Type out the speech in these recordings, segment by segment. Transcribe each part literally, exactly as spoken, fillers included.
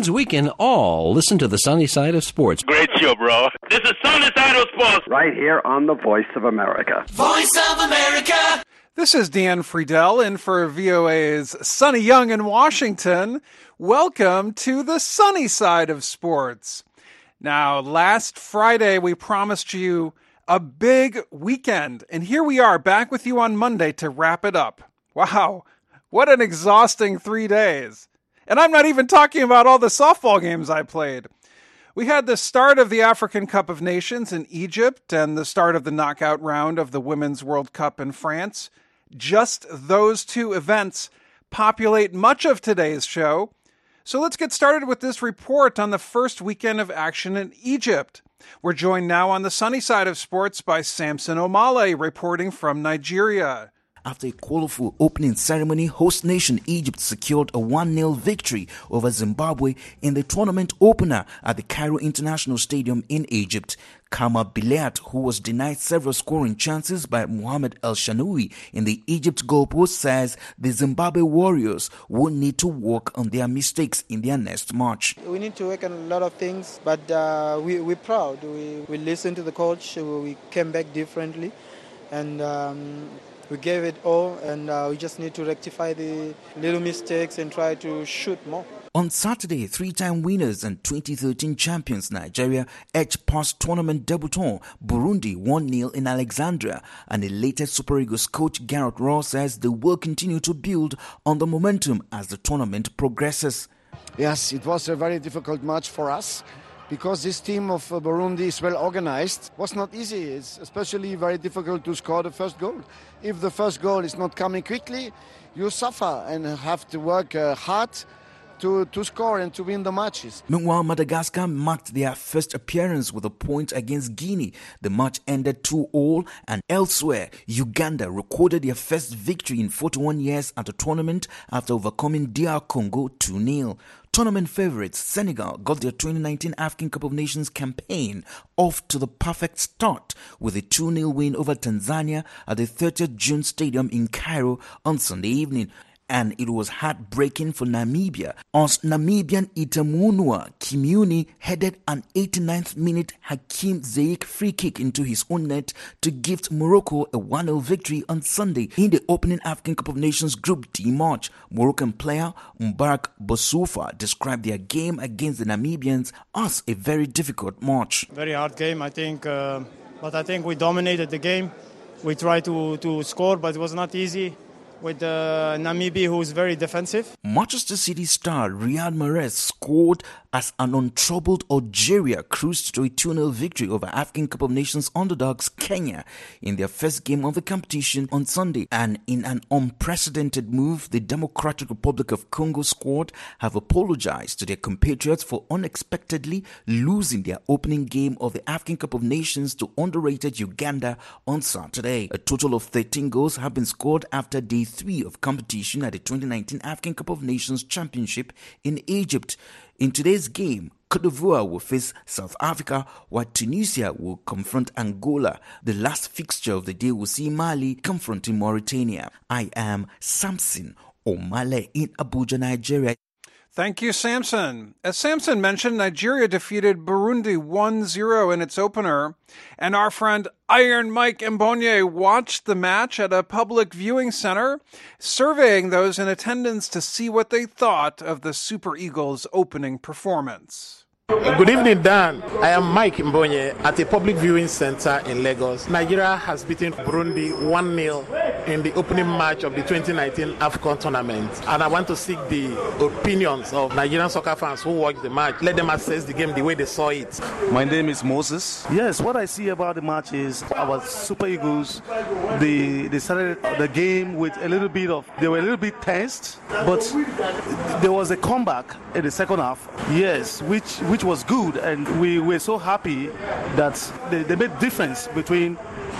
means we can all listen to the sunny side of sports. Great show, bro. This is Sunny Side of Sports. Right here on the Voice of America. Voice of America. This is Dan Friedel in for V O A's Sonny Young in Washington. Welcome to the sunny side of sports. Now, last Friday we promised you a big weekend, and here we are back with you on Monday to wrap it up. Wow, what an exhausting three days. And I'm not even talking about all the softball games I played. We had the start of the African Cup of Nations in Egypt and the start of the knockout round of the Women's World Cup in France. Just those two events populate much of today's show. So let's get started with this report on the first weekend of action in Egypt. We're joined now on the sunny side of sports by Samson Omale, reporting from Nigeria. After a colorful opening ceremony, host nation Egypt secured a one nil victory over Zimbabwe in the tournament opener at the Cairo International Stadium in Egypt. Kama Bilayat, who was denied several scoring chances by Mohamed El Shanaoui in the Egypt goalpost, says the Zimbabwe Warriors will need to work on their mistakes in their next match. We need to work on a lot of things, but uh, we, we're proud. We, we listened to the coach. We came back differently, and um, we gave it all, and uh, we just need to rectify the little mistakes and try to shoot more. On Saturday, three-time winners and twenty thirteen champions Nigeria edged past tournament debutant Burundi one nil in Alexandria, and the latest Super Eagles coach Gareth Ross says they will continue to build on the momentum as the tournament progresses. Yes, it was a very difficult match for us, because this team of uh, Burundi is well organized. It was not easy. It's especially very difficult to score the first goal. If the first goal is not coming quickly, you suffer and have to work uh, hard to, to score and to win the matches. Meanwhile, Madagascar marked their first appearance with a point against Guinea. The match ended two all, and elsewhere, Uganda recorded their first victory in forty-one years at the tournament after overcoming D R Congo two nil. Tournament favourites Senegal got their twenty nineteen African Cup of Nations campaign off to the perfect start with a two nil win over Tanzania at the thirtieth June Stadium in Cairo on Sunday evening. And it was heartbreaking for Namibia as Namibian Itamunua Kimuni headed an eighty-ninth minute Hakim Ziyech free kick into his own net to gift Morocco a one nil victory on Sunday in the opening African Cup of Nations Group D match. Moroccan player Mbarak Boussoufa described their game against the Namibians as a very difficult match. Very hard game, I think, uh, but I think we dominated the game. We tried to, to score, but it was not easy with uh, Namibia, who is very defensive. Manchester City star Riyad Mahrez scored as an untroubled Algeria cruised to a two nil victory over African Cup of Nations underdogs Kenya in their first game of the competition on Sunday. And in an unprecedented move, the Democratic Republic of Congo squad have apologized to their compatriots for unexpectedly losing their opening game of the African Cup of Nations to underrated Uganda on Saturday. A total of thirteen goals have been scored after day three of competition at the twenty nineteen African Cup of Nations Championship in Egypt. In today's game, Cote d'Ivoire will face South Africa, while Tunisia will confront Angola. The last fixture of the day will see Mali confronting Mauritania. I am Samson Omale in Abuja, Nigeria. Thank you, Samson. As Samson mentioned, Nigeria defeated Burundi one zero in its opener, and our friend Iron Mike Mbonye watched the match at a public viewing center, surveying those in attendance to see what they thought of the Super Eagles' opening performance. Good evening, Dan. I am Mike Mbonye at a public viewing center in Lagos. Nigeria has beaten Burundi one nil in the opening match of the twenty nineteen AFCON tournament. And I want to seek the opinions of Nigerian soccer fans who watched the match. Let them assess the game the way they saw it. My name is Moses. Yes, what I see about the match is our Super Eagles, they, they started the game with a little bit of, they were a little bit tensed, but there was a comeback in the second half. Yes, which which was good, and we were so happy that they, they made difference between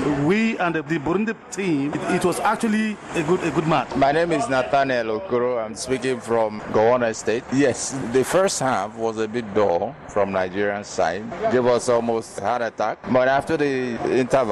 we and the, the Burundi team. It, it was actually a good a good match. My name is Nathaniel Okoro. I'm speaking from Gowon State. Yes, the first half was a bit dull from Nigerian side. Gave us almost a heart attack. But after the interval,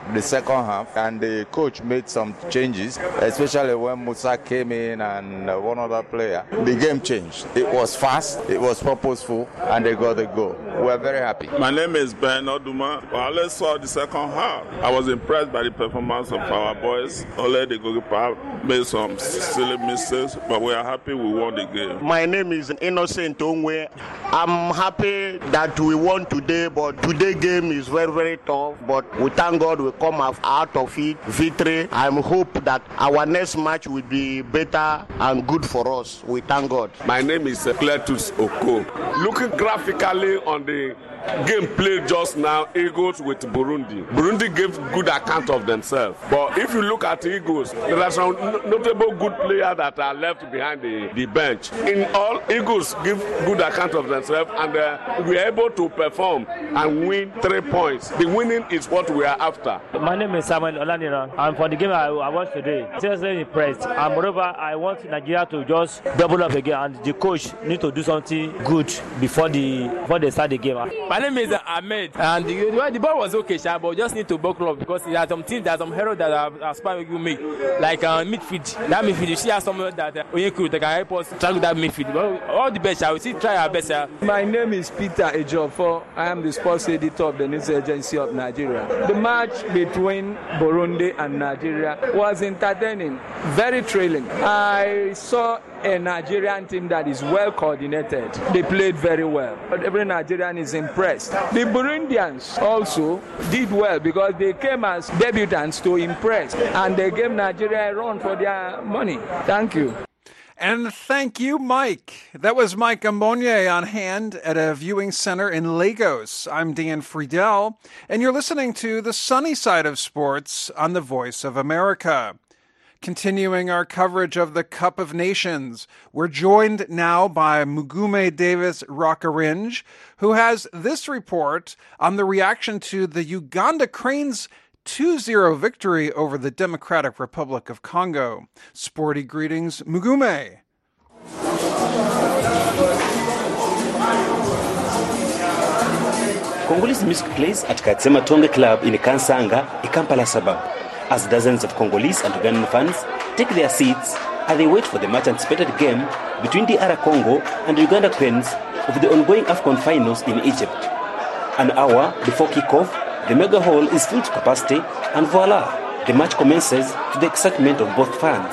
the second half, and the coach made some changes, especially when Musa came in and uh, one other player. The game changed. It was fast, it was purposeful, and they got the goal. We're very happy. My name is Ben Oduma. Well, I saw the second half. I was impressed by the performance of our boys. Only the goalkeeper made some silly mistakes, but we are happy we won the game. My name is Innocent Ongwe. I'm happy that we won today, but today's game is very, very tough. But we thank God we come out of it victory. I hope that our next match will be better and good for us. We thank God. My name is Cletus Oko. Looking graphically on the game played just now, Eagles with Burundi. Burundi gave good account of themselves. But if you look at Eagles, there are some notable good players that are left behind the, the bench. In all, Eagles give good account of themselves, and uh, we are able to perform and win three points. The winning is what we are after. My name is Samuel Olanira. I'm for the game I, I watched today. Seriously impressed. And moreover, I want Nigeria to just double up again, and the coach need to do something good before the before they start the game. My name is Ahmed, and the, well, the ball was okay, sha, but just need to buckle up because there are some teams, there are some heroes that are, are sparring with me, like uh, midfield. That midfield, you see, has someone that uh, Onyeku that can help us tackle that midfield. But all the best, I will see, try our best. Sha. My name is Peter Ejiofor. I am the sports editor of the News Agency of Nigeria. The match between Burundi and Nigeria was entertaining, very thrilling. I saw a Nigerian team that is well coordinated. They played very well. But every Nigerian is impressed. The Burundians also did well because they came as debutants to impress, and they gave Nigeria a run for their money. Thank you. And thank you, Mike. That was Mike Ambonye on hand at a viewing center in Lagos. I'm Dan Friedel, and you're listening to The Sunny Side of Sports on the Voice of America. Continuing our coverage of the Cup of Nations, we're joined now by Mugume Davis Rockaringe, who has this report on the reaction to the Uganda Cranes' two zero victory over the Democratic Republic of Congo. Sporty greetings, Mugume. Congolese music plays at Katsema Tonge Club in Kansanga, a Kampala suburb, as dozens of Congolese and Ugandan fans take their seats as they wait for the much-anticipated game between D R Congo and the Uganda Cranes of the ongoing AFCON finals in Egypt. An hour before kickoff, the mega hall is filled to capacity, and voila, the match commences to the excitement of both fans.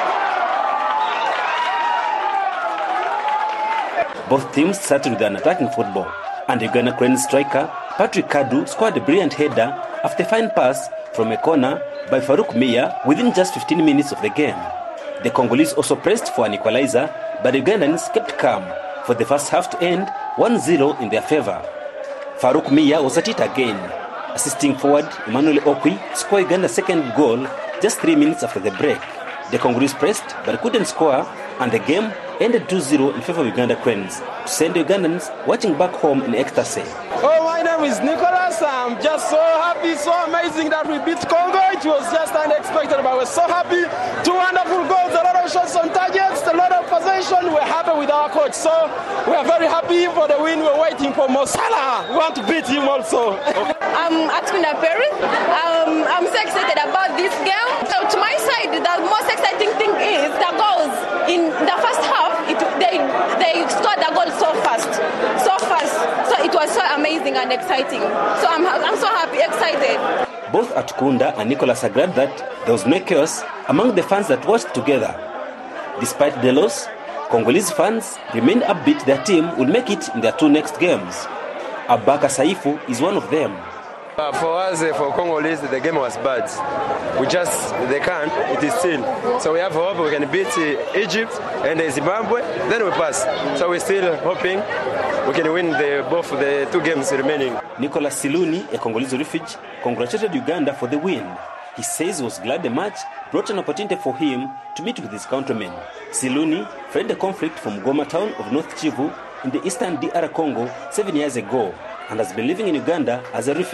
Both teams started with an attacking football, and the Uganda Cranes striker Patrick Kadu scored a brilliant header after a fine pass from a corner by Farouk Mia within just fifteen minutes of the game. The Congolese also pressed for an equalizer, but the Ugandans kept calm for the first half to end one zero in their favor. Farouk Mia was at it again, assisting forward Emmanuel Okwi score Uganda's second goal just three minutes after the break. The Congolese pressed but couldn't score, and the game ended two zero in favor of Uganda Cranes, to send the Ugandans watching back home in ecstasy. Oh, my name is Nicholas. I'm just so happy, so amazing that we beat Congo. It was just unexpected, but we're so happy. Two wonderful goals, a lot of shots on targets, a lot of possession. We're happy with our coach, so we're very happy for the win. We're waiting for Mo Salah. We want to beat him also. I'm Atuna Perry. Um, I'm so excited about this game. So to my side, the most exciting thing is the goals. In the first half, it, they they scored the goal so fast, so fast. So it was so amazing and exciting. So I'm I'm so happy, excited. Both Atukunda and Nicholas agreed that there was no chaos among the fans that watched together. Despite the loss, Congolese fans remained upbeat their team will make it in their two next games. Abaka Saifu is one of them. Uh, for us, uh, for Congolese, the game was bad. We just, they can't, it is still. So we have hope we can beat uh, Egypt and uh, Zimbabwe, then we pass. So we're still hoping we can win the, both the two games remaining. Nicholas Siluni, a Congolese refugee, congratulated Uganda for the win. He says he was glad the match brought an opportunity for him to meet with his countrymen. Siluni fled the conflict from Goma town of North Kivu in the eastern D R Congo seven years ago and has been living in Uganda as a refugee.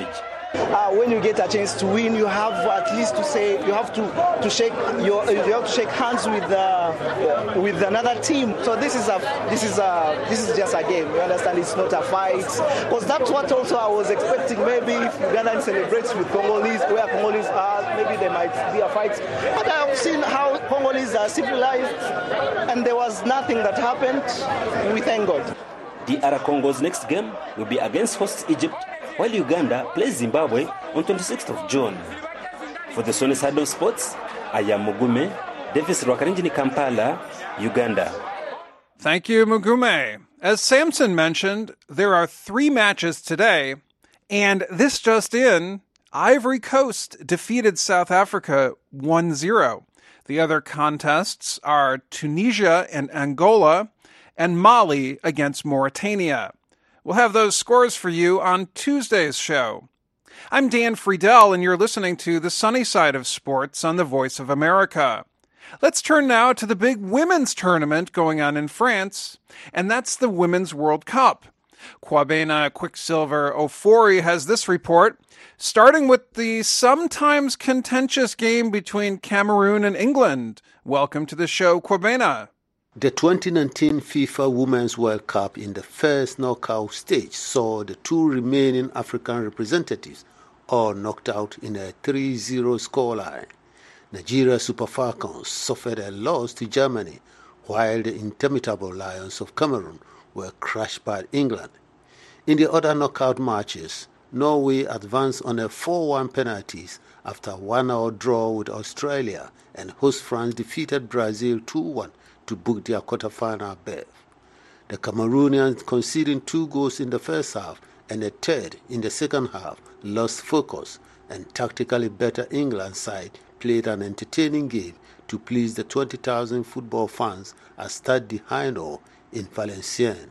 Uh, when you get a chance to win, you have at least to say you have to, to shake your you have to shake hands with uh, with another team. So this is a this is a this is just a game. You understand? It's not a fight. Because that's what also I was expecting. Maybe if Uganda celebrates with Congolese, where Congolese are, maybe there might be a fight. But I have seen how Congolese are civilized, and there was nothing that happened. We thank God. D R Congo's next game will be against host Egypt, while Uganda plays Zimbabwe on twenty-sixth of June. For the Sunny Side of Sports, I am Mugume, Davis Rwakarinjini, Kampala, Uganda. Thank you, Mugume. As Samson mentioned, there are three matches today, and this just in, Ivory Coast defeated South Africa one zero. The other contests are Tunisia and Angola, and Mali against Mauritania. We'll have those scores for you on Tuesday's show. I'm Dan Friedel, and you're listening to The Sunny Side of Sports on the Voice of America. Let's turn now to the big women's tournament going on in France, and that's the Women's World Cup. Kwabena Quicksilver Ofori has this report, starting with the sometimes contentious game between Cameroon and England. Welcome to the show, Kwabena. The twenty nineteen FIFA Women's World Cup in the first knockout stage saw the two remaining African representatives all knocked out in a three zero scoreline. Nigeria Super Falcons suffered a loss to Germany, while the indomitable Lions of Cameroon were crushed by England. In the other knockout matches, Norway advanced on a four one penalties after a one-hour draw with Australia, and host France defeated Brazil two one to book their quarter-final berth. The Cameroonians, conceding two goals in the first half and a third in the second half, lost focus, and tactically better England side played an entertaining game to please the twenty thousand football fans at Stade de Hainaut in Valenciennes.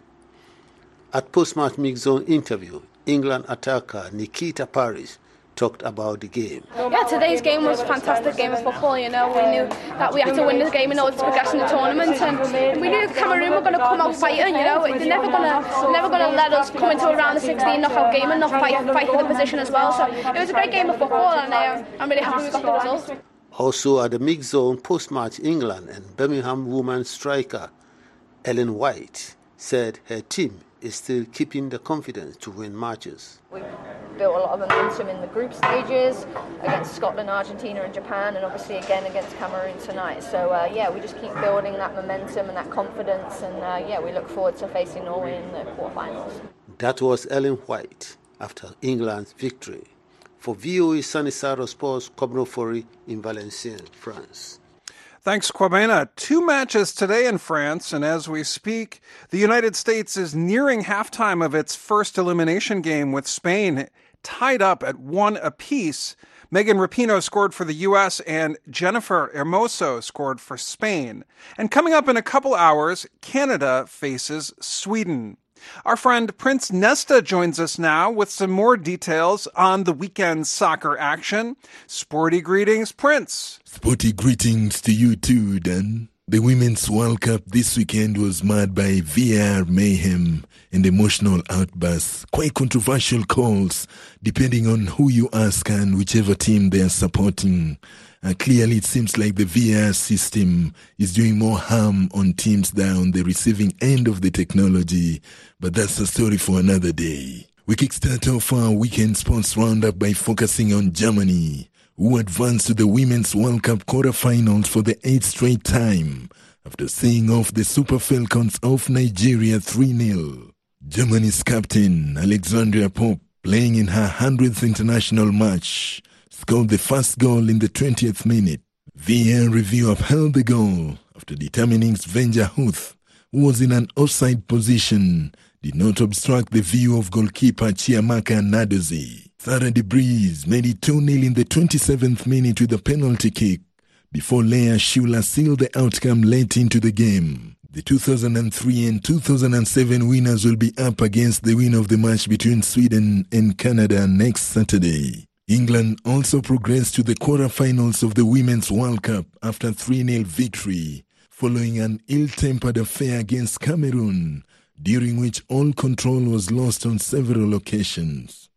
At post-match mix-zone interview, England attacker Nikita Parris talked about the game. Yeah, today's game was a fantastic game of football. You know, we knew that we had to win this game in order to progress in the tournament, and we knew Cameroon were going to come out fighting. You know, they're never going to never going to let us come into a round of sixteen knockout game and not fight fight for the position as well. So it was a great game of football, and uh, I'm really happy we got the result. Also at the mixed zone post-match, England and Birmingham woman striker Ellen White said her team is still keeping the confidence to win matches. We built a lot of momentum in the group stages against Scotland, Argentina and Japan, and obviously again against Cameroon tonight. So uh, yeah, we just keep building that momentum and that confidence, and uh, yeah, we look forward to facing Norway in the quarterfinals. That was Ellen White after England's victory. For V O A Sunny Side of Sports, Kwabena Ofori in Valenciennes, France. Thanks, Kwabena. Two matches today in France, and as we speak, the United States is nearing halftime of its first elimination game with Spain, tied up at one apiece. Megan Rapinoe scored for the U S, and Jennifer Hermoso scored for Spain. And coming up in a couple hours, Canada faces Sweden. Our friend Prince Nesta joins us now with some more details on the weekend's soccer action. Sporty greetings, Prince. Sporty greetings to you too, Dan. The Women's World Cup this weekend was marred by V A R mayhem and emotional outbursts, quite controversial calls, depending on who you ask and whichever team they are supporting. Uh, clearly, it seems like the V A R system is doing more harm on teams that are on the receiving end of the technology, but that's a story for another day. We kickstart off our weekend sports roundup by focusing on Germany, who advanced to the Women's World Cup quarterfinals for the eighth straight time after seeing off the Super Falcons of Nigeria three nil. Germany's captain, Alexandria Pope, playing in her hundredth international match, scored the first goal in the twentieth minute. V A R review upheld the goal after determining Svenja Huth, who was in an offside position, did not obstruct the view of goalkeeper Chiamaka Nadozie. Sarah De Vries made it two nil in the twenty-seventh minute with a penalty kick before Leah Schuler sealed the outcome late into the game. The two thousand three and two thousand seven winners will be up against the winner of the match between Sweden and Canada next Saturday. England also progressed to the quarterfinals of the Women's World Cup after three nil victory, following an ill-tempered affair against Cameroon, during which all control was lost on several occasions.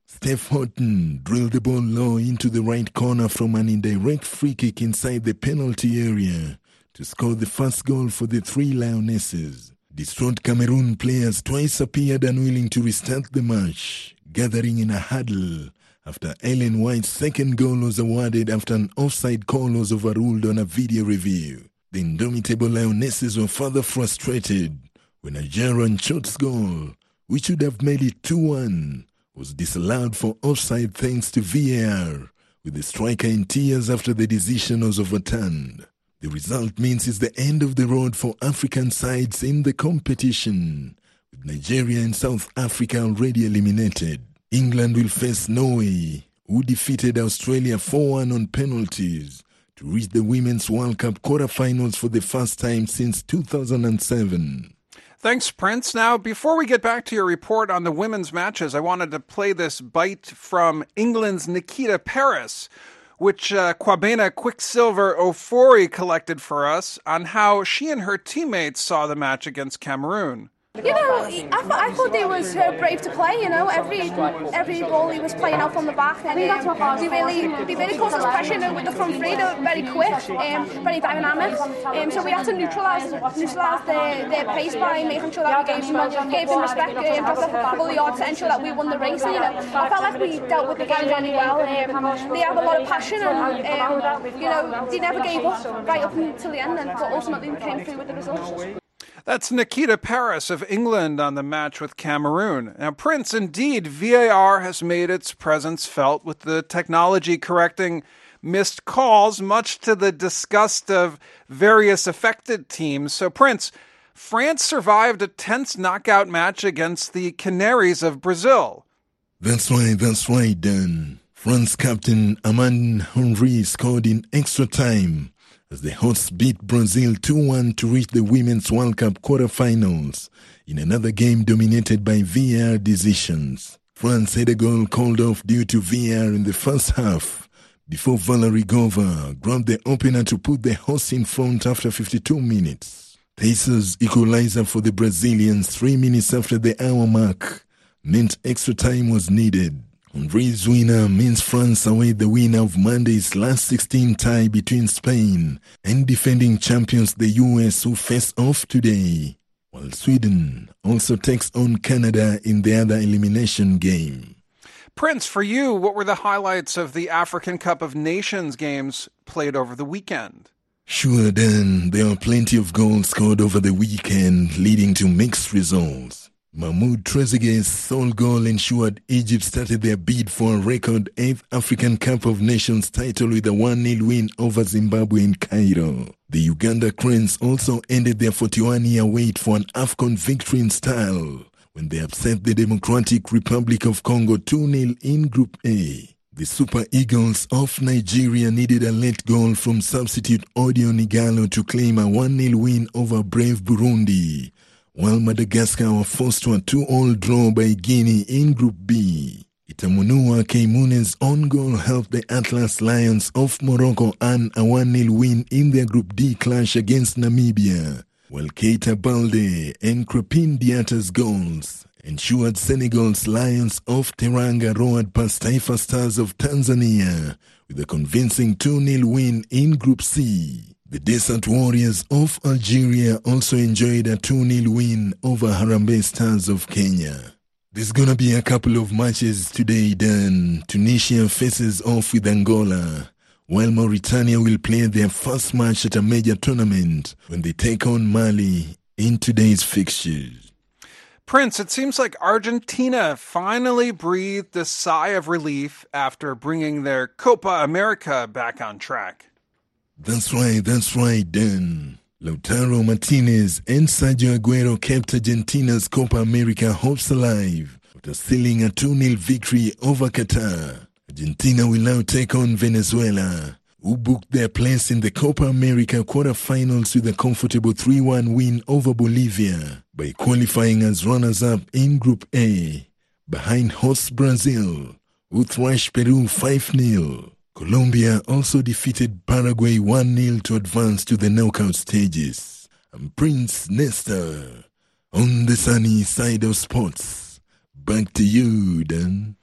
Steph Houghton drilled the ball low into the right corner from an indirect free kick inside the penalty area to score the first goal for the three Lionesses. Distraught Cameroon players twice appeared unwilling to restart the match, gathering in a huddle after Ellen White's second goal was awarded after an offside call was overruled on a video review. The indomitable Lionesses were further frustrated when a Jaron Chot's goal, which would have made it two one, was disallowed for offside thanks to V A R, with the striker in tears after the decision was overturned. The result means it's the end of the road for African sides in the competition, with Nigeria and South Africa already eliminated. England will face Norway, who defeated Australia four one on penalties to reach the Women's World Cup quarterfinals for the first time since two thousand seven. Thanks, Prince. Now, before we get back to your report on the women's matches, I wanted to play this bite from England's Nikita Parris, which uh, Kwabena Quicksilver Ofori collected for us on how she and her teammates saw the match against Cameroon. You know, I, th- I thought they was uh, brave to play. You know, every every ball he was playing out from the back, and um, they really they really caused us pressure. You know, with the front three, they were very quick, um, very dynamic. Um, so we had to neutralise neutralise their, their pace by making sure that we gave them gave them respect, um, dropped off a couple of yards to ensure that we won the race. And, you know, I felt like we dealt with the game really well. Um, they have a lot of passion, and um, you know, they never gave up right up until the end, and but ultimately we came through with the results. That's Nikita Parris of England on the match with Cameroon. Now, Prince, indeed, V A R has made its presence felt with the technology correcting missed calls, much to the disgust of various affected teams. So, Prince, France survived a tense knockout match against the Canaries of Brazil. That's right, that's right, Dan. France captain Amand Henry scored in extra time as the hosts beat Brazil two one to reach the Women's World Cup quarterfinals in another game dominated by V A R decisions. France had a goal called off due to V A R in the first half before Valerie Gova grabbed the opener to put the hosts in front after fifty-two minutes. Pacers' equalizer for the Brazilians three minutes after the hour mark meant extra time was needed. Henry's winner means France await the winner of Monday's last sixteen tie between Spain and defending champions the U S, who face off today, while Sweden also takes on Canada in the other elimination game. Prince, for you, what were the highlights of the African Cup of Nations games played over the weekend? Sure, Dan, there are plenty of goals scored over the weekend, leading to mixed results. Mahmoud Trezeguet's sole goal ensured Egypt started their bid for a record eighth African Cup of Nations title with a one nil win over Zimbabwe in Cairo. The Uganda Cranes also ended their forty-one-year wait for an AFCON victory in style when they upset the Democratic Republic of Congo two nil in Group A. The Super Eagles of Nigeria needed a late goal from substitute Odion Igalo to claim a one nil win over brave Burundi, while Madagascar were forced to a two all draw by Guinea in Group B. Itamunua Keimune's own goal helped the Atlas Lions of Morocco earn a one nil win in their Group D clash against Namibia, while Keita Balde and Crepin Diata's goals ensured Senegal's Lions of Teranga roared past Taifa Stars of Tanzania with a convincing two nil win in Group C. The Desert Warriors of Algeria also enjoyed a two nil win over Harambee Stars of Kenya. There's gonna be a couple of matches today, Dan. Tunisia faces off with Angola, while Mauritania will play their first match at a major tournament when they take on Mali in today's fixtures. Prince, it seems like Argentina finally breathed a sigh of relief after bringing their Copa America back on track. That's right, that's right, Dan. Lautaro Martinez and Sergio Aguero kept Argentina's Copa America hopes alive after sealing a two nil victory over Qatar. Argentina will now take on Venezuela, who booked their place in the Copa America quarterfinals with a comfortable three one win over Bolivia by qualifying as runners-up in Group A, behind host Brazil, who thrashed Peru five nil. Colombia also defeated Paraguay one nil to advance to the knockout stages. I'm Prince Nestor on the sunny side of sports. Back to you, Dan.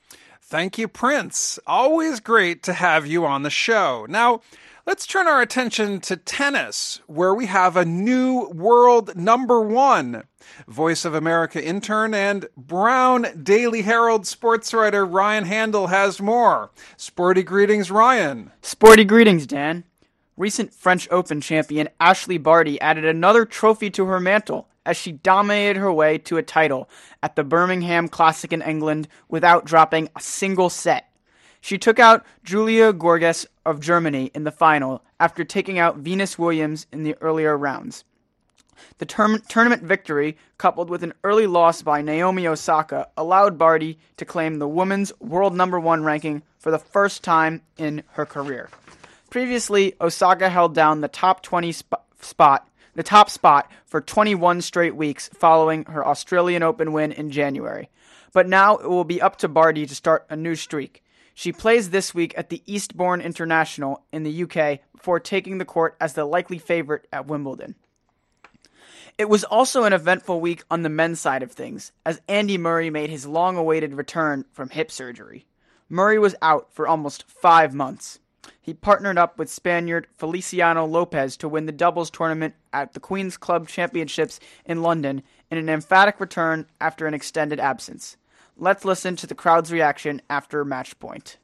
Thank you, Prince. Always great to have you on the show. Now, let's turn our attention to tennis, where we have a new world number one. Voice of America intern and Brown Daily Herald sports writer Ryan Handel has more. Sporty greetings, Ryan. Sporty greetings, Dan. Recent French Open champion Ashley Barty added another trophy to her mantle as she dominated her way to a title at the Birmingham Classic in England without dropping a single set. She took out Julia Gorges of Germany in the final after taking out Venus Williams in the earlier rounds. The term- tournament victory, coupled with an early loss by Naomi Osaka, allowed Barty to claim the women's world number one ranking for the first time in her career. Previously, Osaka held down the top twenty sp- spot, the top spot for twenty-one straight weeks following her Australian Open win in January. But now it will be up to Barty to start a new streak. She plays this week at the Eastbourne International in the U K before taking the court as the likely favorite at Wimbledon. It was also an eventful week on the men's side of things, as Andy Murray made his long-awaited return from hip surgery. Murray was out for almost five months. He partnered up with Spaniard Feliciano Lopez to win the doubles tournament at the Queen's Club Championships in London in an emphatic return after an extended absence. Let's listen to the crowd's reaction after match point.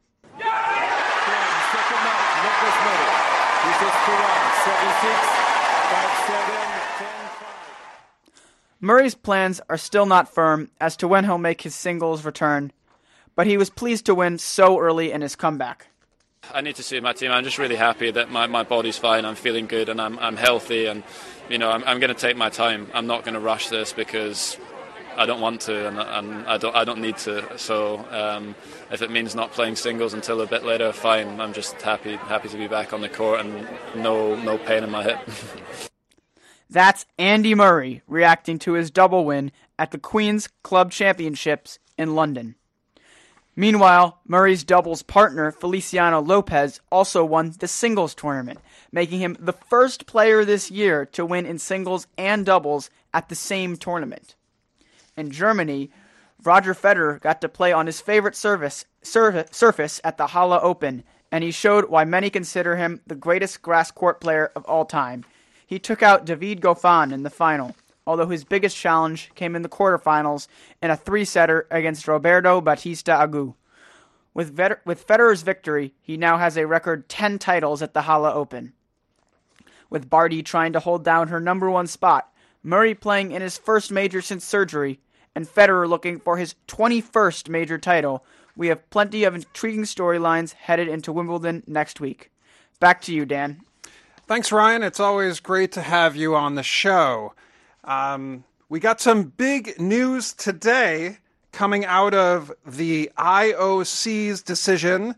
Murray's plans are still not firm as to when he'll make his singles return, but he was pleased to win so early in his comeback. I need to see my team. I'm just really happy that my, my body's fine, I'm feeling good, and I'm I'm healthy, and you know I'm I'm going to take my time. I'm not going to rush this because I don't want to, and, and I don't I don't need to. So um, if it means not playing singles until a bit later, fine. I'm just happy happy to be back on the court and no no pain in my hip. That's Andy Murray reacting to his double win at the Queen's Club Championships in London. Meanwhile, Murray's doubles partner, Feliciano Lopez, also won the singles tournament, making him the first player this year to win in singles and doubles at the same tournament. In Germany, Roger Federer got to play on his favorite service, sur- surface at the Halle Open, and he showed why many consider him the greatest grass court player of all time. He took out David Goffin in the final, although his biggest challenge came in the quarterfinals in a three-setter against Roberto Bautista Agut. With, Vet- with Federer's victory, he now has a record ten titles at the Halle Open. With Barty trying to hold down her number one spot, Murray playing in his first major since surgery, and Federer looking for his twenty-first major title, we have plenty of intriguing storylines headed into Wimbledon next week. Back to you, Dan. Thanks, Ryan. It's always great to have you on the show. Um, we got some big news today coming out of the I O C's decision.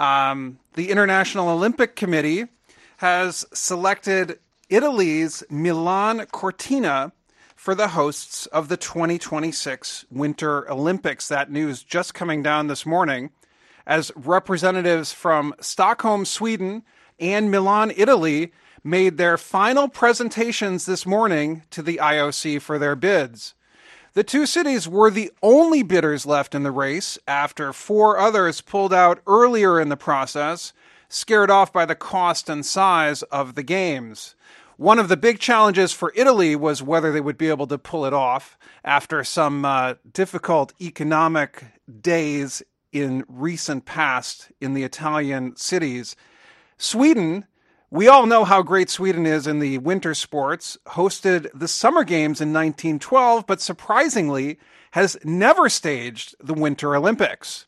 Um, the International Olympic Committee has selected Italy's Milan Cortina for the hosts of the twenty twenty-six Winter Olympics. That news just coming down this morning as representatives from Stockholm, Sweden, and Milan, Italy, made their final presentations this morning to the I O C for their bids. The two cities were the only bidders left in the race after four others pulled out earlier in the process, scared off by the cost and size of the games. One of the big challenges for Italy was whether they would be able to pull it off after some uh, difficult economic days in recent past in the Italian cities. Sweden, we all know how great Sweden is in the winter sports, hosted the Summer Games in nineteen twelve, but surprisingly has never staged the Winter Olympics.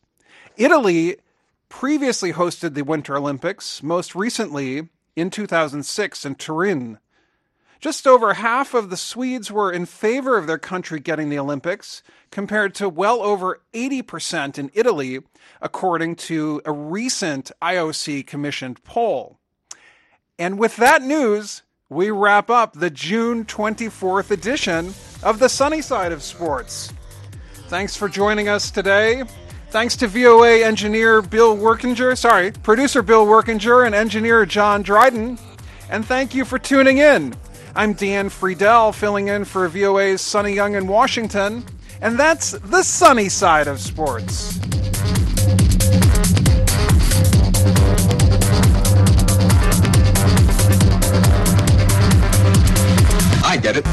Italy previously hosted the Winter Olympics, most recently in two thousand six in Turin. Just over half of the Swedes were in favor of their country getting the Olympics, compared to well over eighty percent in Italy, according to a recent I O C-commissioned poll. And with that news, we wrap up the June twenty-fourth edition of the Sunny Side of Sports. Thanks for joining us today. Thanks to V O A engineer Bill Workinger, sorry, producer Bill Workinger and engineer John Dryden. And thank you for tuning in. I'm Dan Friedel, filling in for V O A's Sonny Young in Washington. And that's the Sunny Side of Sports. Get it?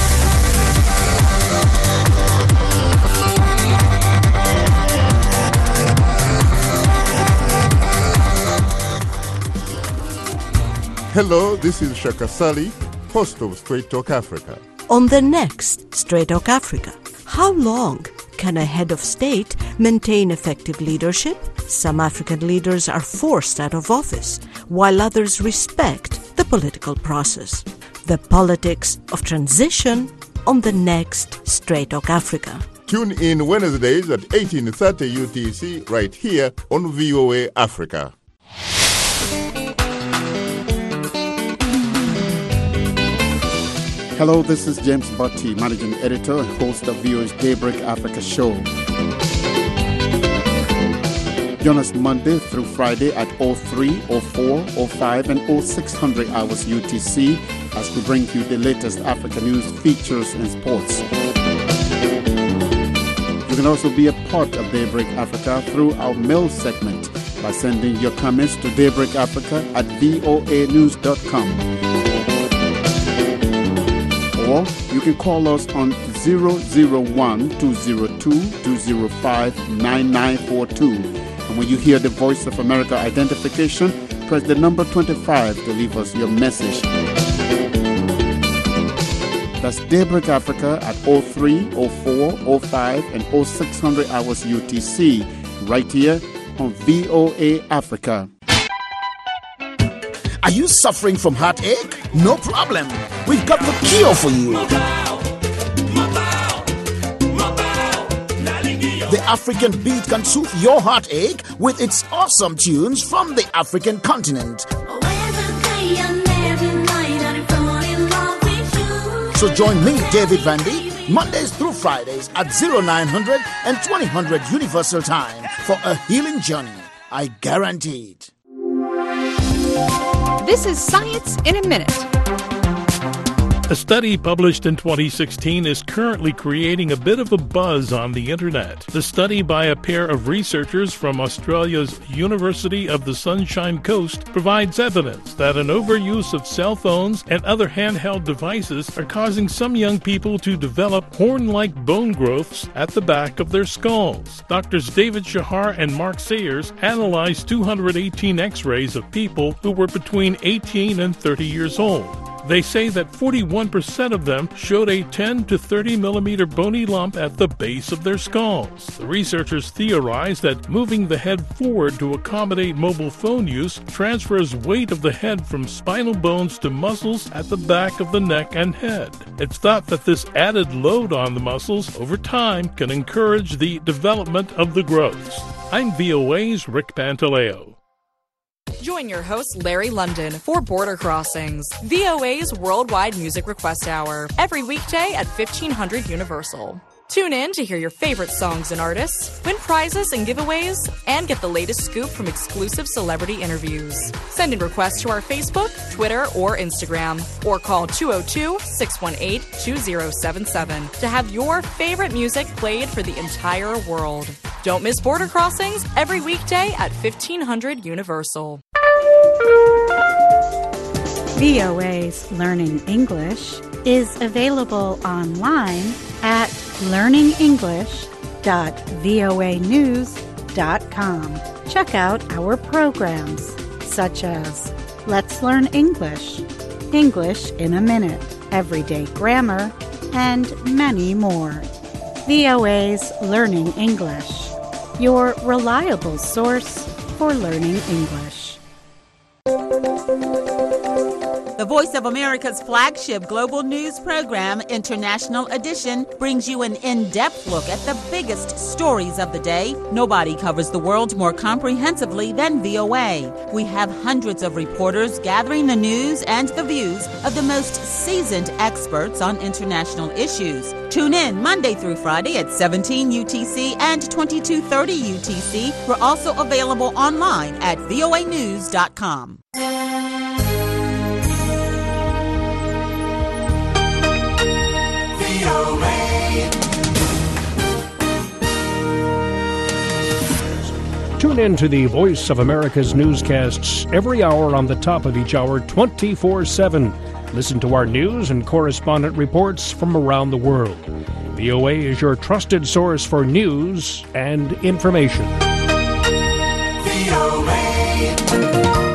Hello, this is Shaka Sali, host of Straight Talk Africa. On the next Straight Talk Africa, how long can a head of state maintain effective leadership? Some African leaders are forced out of office, while others respect the political process. The politics of transition on the next Straight Talk Africa. Tune in Wednesdays at eighteen thirty U T C right here on V O A Africa. Hello, this is James Butty, Managing Editor and host of V O A's Daybreak Africa show. Join us Monday through Friday at oh three, oh four, oh five, and oh six hundred hours U T C as we bring you the latest Africa news, features, and sports. You can also be a part of Daybreak Africa through our mail segment by sending your comments to daybreakafrica at voa news dot com. Or you can call us on zero zero one, two zero two, two zero five, nine nine four two. And when you hear the Voice of America identification, press the number twenty-five to leave us your message. That's Daybreak Africa at oh three, oh four, oh five, and oh six hundred hours U T C, right here on V O A Africa. Are you suffering from heartache? No problem. We've got the cure for you. The African Beat can soothe your heartache with its awesome tunes from the African continent. So join me, David Vandy, Mondays through Fridays at oh nine hundred and twenty hundred Universal Time for a healing journey. I guarantee it. This is Science in a Minute. A study published in twenty sixteen is currently creating a bit of a buzz on the internet. The study by a pair of researchers from Australia's University of the Sunshine Coast provides evidence that an overuse of cell phones and other handheld devices are causing some young people to develop horn-like bone growths at the back of their skulls. Doctors David Shahar and Mark Sayers analyzed two hundred eighteen x-rays of people who were between eighteen and thirty years old. They say that forty-one percent of them showed a ten to thirty millimeter bony lump at the base of their skulls. The researchers theorize that moving the head forward to accommodate mobile phone use transfers weight of the head from spinal bones to muscles at the back of the neck and head. It's thought that this added load on the muscles over time can encourage the development of the growths. I'm V O A's Rick Pantaleo. Join your host, Larry London, for Border Crossings, V O A's worldwide music request hour, every weekday at fifteen hundred Universal. Tune in to hear your favorite songs and artists, win prizes and giveaways, and get the latest scoop from exclusive celebrity interviews. Send in requests to our Facebook, Twitter, or Instagram, or call two oh two, six one eight, two oh seven seven to have your favorite music played for the entire world. Don't miss Border Crossings every weekday at fifteen hundred Universal. V O A's Learning English is available online at learning english dot voa news dot com. Check out our programs such as Let's Learn English, English in a Minute, Everyday Grammar, and many more. V O A's Learning English, your reliable source for learning English. The Voice of America's flagship global news program, International Edition, brings you an in-depth look at the biggest stories of the day. Nobody covers the world more comprehensively than V O A. We have hundreds of reporters gathering the news and the views of the most seasoned experts on international issues. Tune in Monday through Friday at seventeen U T C and twenty-two thirty U T C. We're also available online at voa news dot com. Tune in to the Voice of America's newscasts every hour on the top of each hour, twenty-four seven. Listen to our news and correspondent reports from around the world. V O A is your trusted source for news and information. V O A